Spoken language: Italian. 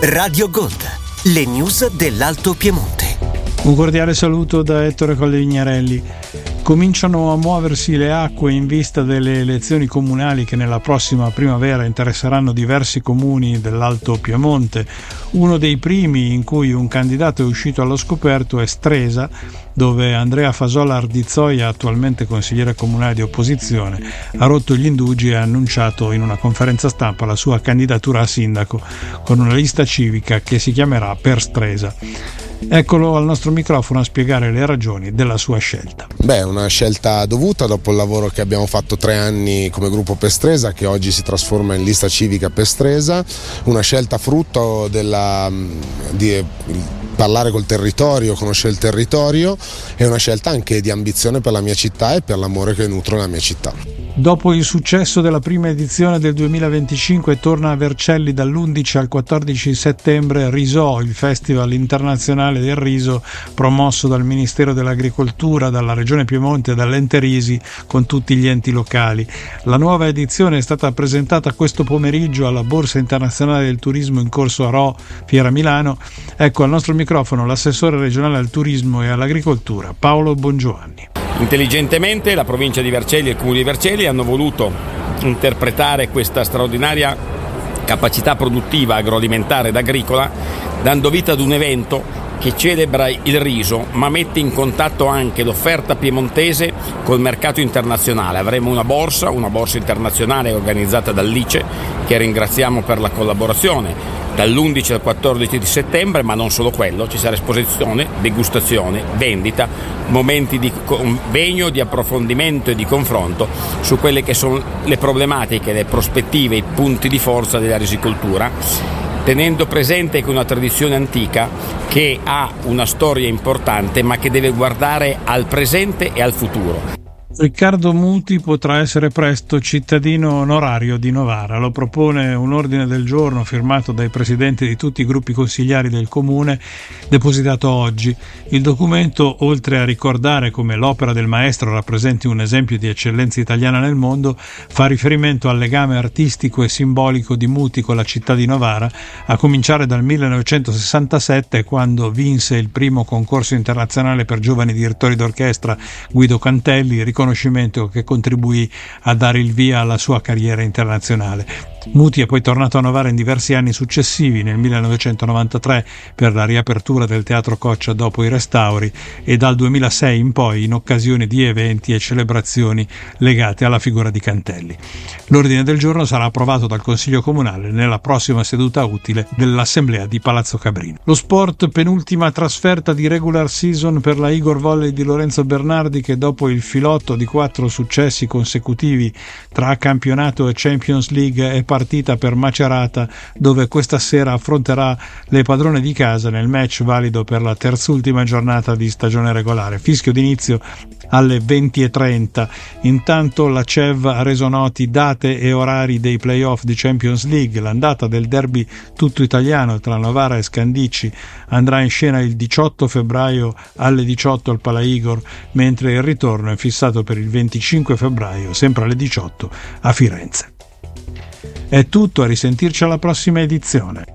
Radio Gold, le news dell'Alto Piemonte. Un cordiale saluto da Ettore Collevignarelli. Cominciano a muoversi le acque in vista delle elezioni comunali che nella prossima primavera interesseranno diversi comuni dell'Alto Piemonte. Uno dei primi in cui un candidato è uscito allo scoperto è Stresa, dove Andrea Fasola Ardizzoia, attualmente consigliere comunale di opposizione, ha rotto gli indugi e ha annunciato in una conferenza stampa la sua candidatura a sindaco con una lista civica che si chiamerà Per Stresa. Eccolo al nostro microfono a spiegare le ragioni della sua scelta. Una scelta dovuta dopo il lavoro che abbiamo fatto 3 anni come gruppo Pestresa, che oggi si trasforma in lista civica Pestresa, una scelta frutto di parlare col territorio, conoscere il territorio, e una scelta anche di ambizione per la mia città e per l'amore che nutro nella mia città. Dopo il successo della prima edizione del 2025 torna a Vercelli dall'11 al 14 settembre Risò, il Festival internazionale del riso promosso dal Ministero dell'Agricoltura, dalla Regione Piemonte e dall'Ente Risi con tutti gli enti locali. La nuova edizione è stata presentata questo pomeriggio alla Borsa Internazionale del Turismo in corso a Rho, Fiera Milano. Ecco al nostro microfono l'assessore regionale al turismo e all'agricoltura Paolo Bongiovanni. Intelligentemente la provincia di Vercelli e il comune di Vercelli hanno voluto interpretare questa straordinaria capacità produttiva agroalimentare ed agricola dando vita ad un evento che celebra il riso ma mette in contatto anche l'offerta piemontese col mercato internazionale. Avremo una borsa internazionale organizzata dall'ICE, che ringraziamo per la collaborazione, dall'11 al 14 di settembre, ma non solo quello, ci sarà esposizione, degustazione, vendita, momenti di convegno, di approfondimento e di confronto su quelle che sono le problematiche, le prospettive, i punti di forza della risicoltura, tenendo presente che è una tradizione antica che ha una storia importante ma che deve guardare al presente e al futuro. Riccardo Muti potrà essere presto cittadino onorario di Novara. Lo propone un ordine del giorno firmato dai presidenti di tutti i gruppi consigliari del comune, depositato oggi. Il documento, oltre a ricordare come l'opera del maestro rappresenti un esempio di eccellenza italiana nel mondo, fa riferimento al legame artistico e simbolico di Muti con la città di Novara, a cominciare dal 1967, quando vinse il primo concorso internazionale per giovani direttori d'orchestra Guido Cantelli, riconoscimento che contribuì a dare il via alla sua carriera internazionale. Muti è poi tornato a Novara in diversi anni successivi, nel 1993 per la riapertura del Teatro Coccia dopo i restauri e dal 2006 in poi in occasione di eventi e celebrazioni legate alla figura di Cantelli. L'ordine del giorno sarà approvato dal Consiglio Comunale nella prossima seduta utile dell'Assemblea di Palazzo Cabrino. Lo sport, penultima trasferta di regular season per la Igor Volley di Lorenzo Bernardi, che dopo il filotto di 4 successi consecutivi tra campionato e Champions League è partita per Macerata, dove questa sera affronterà le padrone di casa nel match valido per la terzultima giornata di stagione regolare. Fischio d'inizio alle 20:30. Intanto la CEV ha reso noti date e orari dei playoff di Champions League. L'andata del derby tutto italiano tra Novara e Scandicci andrà in scena il 18 febbraio alle 18 al Pala Igor, mentre il ritorno è fissato per il 25 febbraio, sempre alle 18, a Firenze. È tutto, a risentirci alla prossima edizione.